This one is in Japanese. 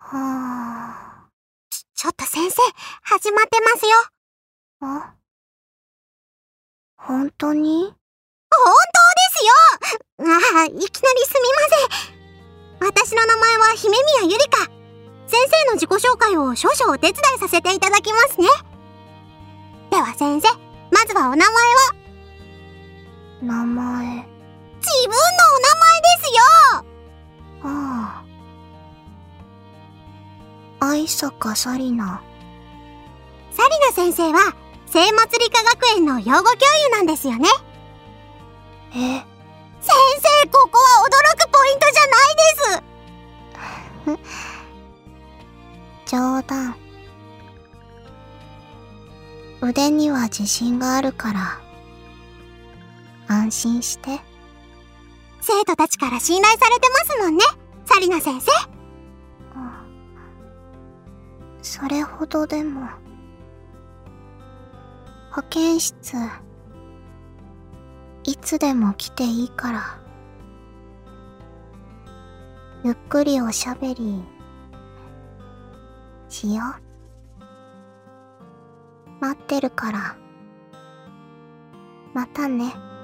はあ。ちょっと先生、始まってますよ。あ？本当に？本当ですよ。いきなりすみません。私の名前は姫宮ゆりか。先生の自己紹介を少々お手伝いさせていただきますね。では先生、まずはお名前を。名前。自分のお名前ですよ。ああ。愛坂紗理奈。紗理奈先生は聖祭り科学園の養護教諭なんですよね。先生、ここは驚くポイントじゃないです。冗談。腕には自信があるから安心して。生徒たちから信頼されてますもんね、紗理奈先生。それほどでも。保健室いつでも来ていいから。ゆっくりおしゃべりしよう。待ってるから。またね。